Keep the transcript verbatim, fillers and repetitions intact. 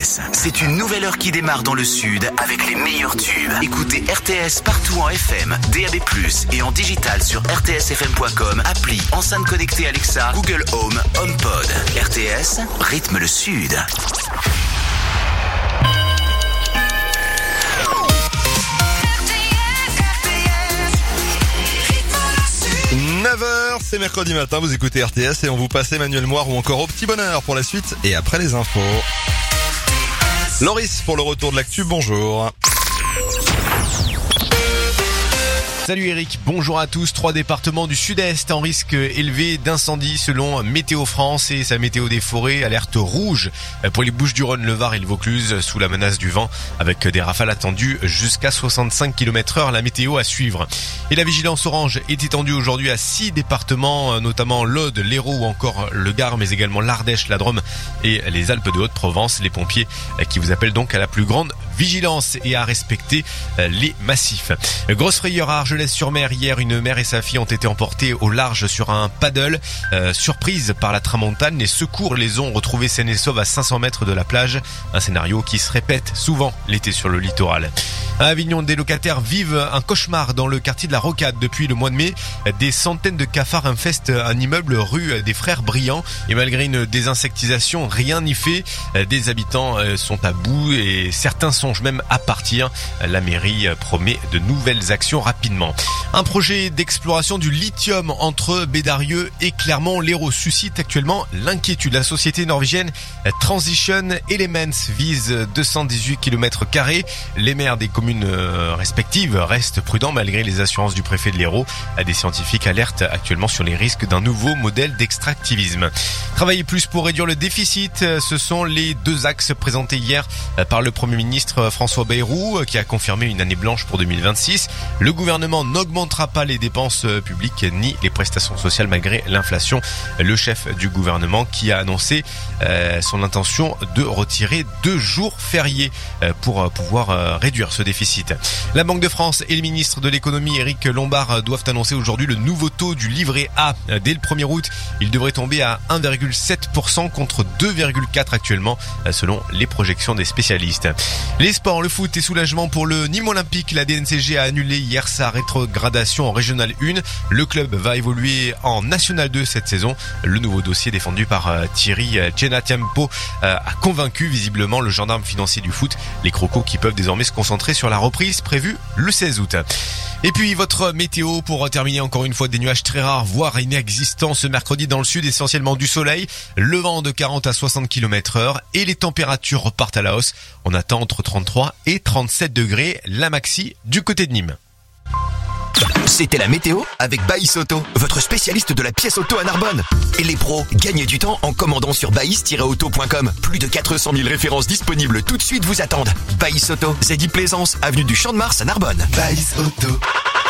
S. C'est une nouvelle heure qui démarre dans le sud avec les meilleurs tubes. Écoutez R T S partout en F M, D A B plus, et en digital sur r t s f m point com, appli, enceinte connectée Alexa, Google Home, HomePod. R T S, rythme le sud. neuf heures, c'est mercredi matin, vous écoutez R T S et on vous passe Emmanuel Moire ou encore Au Petit Bonheur pour la suite et après les infos. Loris pour le retour de l'actu, bonjour. Salut Eric, bonjour à tous. Trois départements du sud-est en risque élevé d'incendie selon Météo France et sa météo des forêts. Alerte rouge pour les Bouches-du-Rhône, le Var et le Vaucluse sous la menace du vent avec des rafales attendues jusqu'à soixante-cinq kilomètres heure. La météo à suivre. Et la vigilance orange est étendue aujourd'hui à six départements, notamment l'Aude, l'Hérault ou encore le Gard, mais également l'Ardèche, la Drôme et les Alpes de Haute-Provence. Les pompiers qui vous appellent donc à la plus grande vigilance et à respecter les massifs. Grosse frayeur à Argelès-sur-Mer. Hier, une mère et sa fille ont été emportées au large sur un paddle. Euh, surprise par la tramontane, les secours les ont retrouvés saines et sauves à cinq cents mètres de la plage. Un scénario qui se répète souvent l'été sur le littoral. À Avignon, des locataires vivent un cauchemar dans le quartier de la Rocade depuis le mois de mai. Des centaines de cafards infestent un immeuble rue des Frères Briand et malgré une désinsectisation, rien n'y fait. Des habitants sont à bout et certains songent même à partir. La mairie promet de nouvelles actions rapidement. Un projet d'exploration du lithium entre Bédarieux et Clermont-Lérault suscite actuellement l'inquiétude. La société norvégienne Transition Elements vise deux cent dix-huit kilomètres carrés. Les maires des communes respectives restent prudents malgré les assurances du préfet de l'Hérault. Des scientifiques alertent actuellement sur les risques d'un nouveau modèle d'extractivisme. Travailler plus pour réduire le déficit, ce sont les deux axes présentés hier par le Premier ministre François Bayrou qui a confirmé une année blanche pour deux mille vingt-six. Le gouvernement n'augmentera pas les dépenses publiques ni les prestations sociales malgré l'inflation. Le chef du gouvernement qui a annoncé euh, son intention de retirer deux jours fériés euh, pour pouvoir euh, réduire ce déficit. La Banque de France et le ministre de l'économie Éric Lombard doivent annoncer aujourd'hui le nouveau taux du livret A. Dès le premier août, il devrait tomber à un virgule sept pour cent contre deux virgule quatre pour cent actuellement selon les projections des spécialistes. Les sports, le foot et soulagement pour le Nîmes Olympique. La D N C G a annulé hier sa rétrogradation en Régional un. Le club va évoluer en National deux cette saison. Le nouveau dossier défendu par Thierry Chenatiampo a convaincu visiblement le gendarme financier du foot. Les crocos qui peuvent désormais se concentrer sur la reprise prévue le seize août. Et puis votre météo pour terminer encore une fois, des nuages très rares voire inexistants ce mercredi dans le sud, essentiellement du soleil, le vent de quarante à soixante kilomètres heure et les températures repartent à la hausse. On attend entre trente-trois et trente-sept degrés, la maxi du côté de Nîmes. C'était la météo avec Baïs Auto, votre spécialiste de la pièce auto à Narbonne. Et les pros, gagnez du temps en commandant sur baïs tiret auto point com. Plus de quatre cent mille références disponibles tout de suite vous attendent. Baïs Auto, Zeddy Plaisance, avenue du Champ de Mars à Narbonne. Baïs Auto.